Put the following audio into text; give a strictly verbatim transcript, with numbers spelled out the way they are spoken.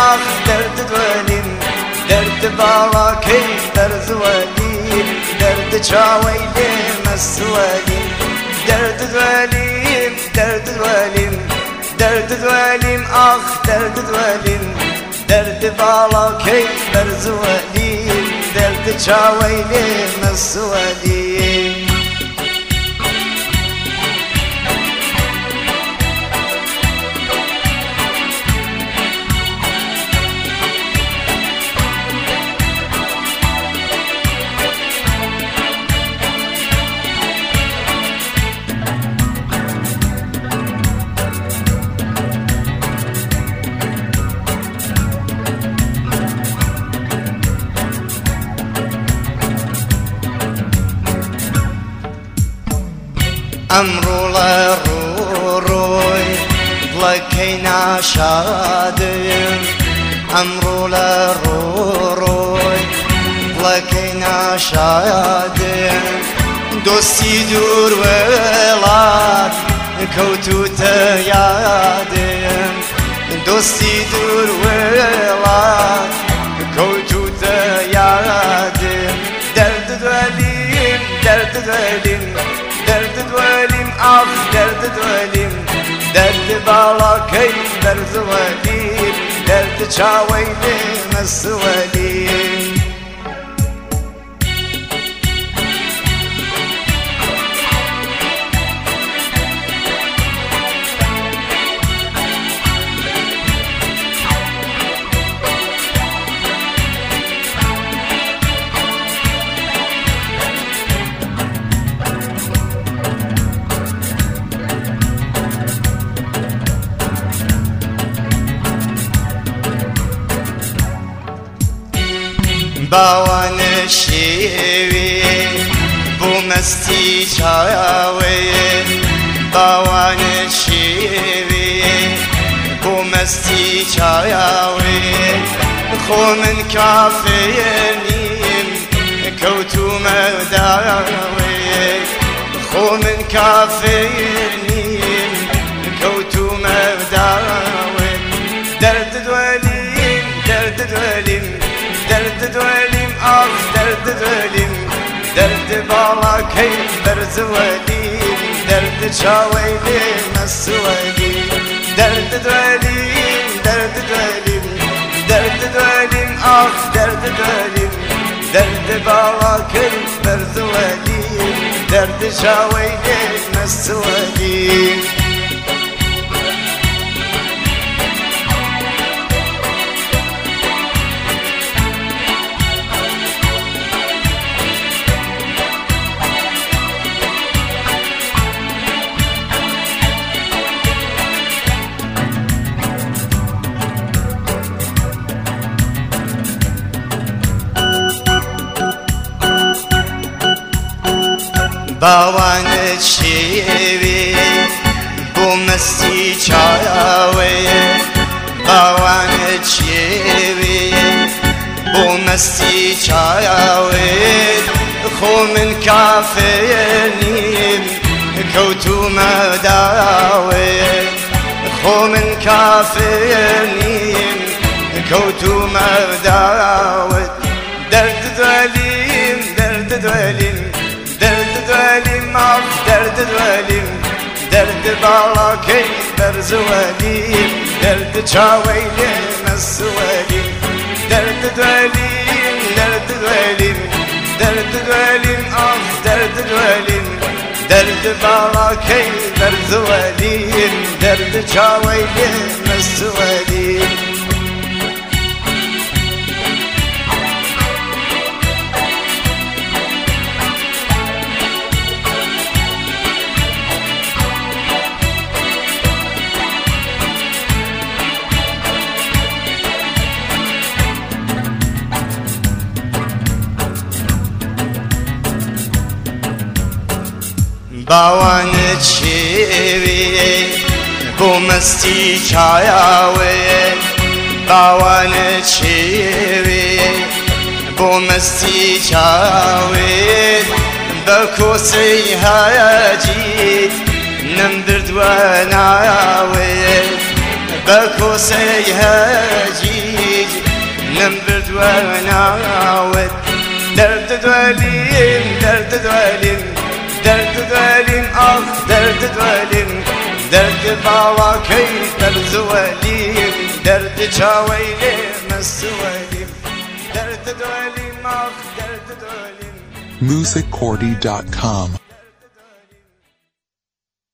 آخ درد دولیم درد بالا کی درد ولیم درد چاویلیم السولیم درد دولیم درد دولیم درد دولیم آخ درد دولیم درد بالا کی درد ولیم درد چاویلیم السولیم ئەمڕۆ لە ڕۆڕۆی بڵەکەی ناشادم ئەمڕۆ لە ڕۆڕۆی بڵەکەی ناشادم دۆستی دوور وێڵات کەوتوتە یادم دۆستی دوور وێڵات کەوتوتە یادم دەرد دوێلیم دەرد دوێلیم درد دولیم آخ درد دولیم درد بالا کی درد ولیم درد چاویلیم السولیم باوانە شێوێ بۆ مەستی چاوێ باوانە شێوێ بۆ مەستی چاوێ خۆ من کافێر نیم کەوتومە داوێ خۆ من کافێر نیم کەوتومە داوێ دەرد دوێلیم دەرد دوێلیم درد دولیم آخ درد دولیم درد بالا کی درد ولیم درد چاویلیم السولیم درد دولیم درد دولیم درد دولیم آخ درد دولیم درد بالا کی درد ولیم درد چاویلیم السولیم باوانە شێوێ بۆ مەستی چاوێ باوانە شێوێ بۆ مەستی چاوێ خۆ من کافێر نیم کەوتومە داوێ خۆ من کافێر نیم کەوتومە داوێ دەرد دولیم دەرد دولیم درد دولیم آخ درد دولیم درد بالا کی درد ولیم درد چاویلیم السولیم درد دولیم درد دولیم درد دولیم آخ درد دولیم درد بالا کی درد ولیم درد چاویلیم السولیم باوانە شێوێ بۆ مەستی چاوێ باوانە شێوێ بۆ مەستی چاوێ بە کۆسەی هەیەجیت نەمبردووە ناوێ بكوسي هجيج نمبرد ونعود درد دولين درد دولين درد دولين أخ درد دولين درد باوا كي درد ولين درد شاويلي مسوالين درد دولين أخ درد دولين music cordy dot com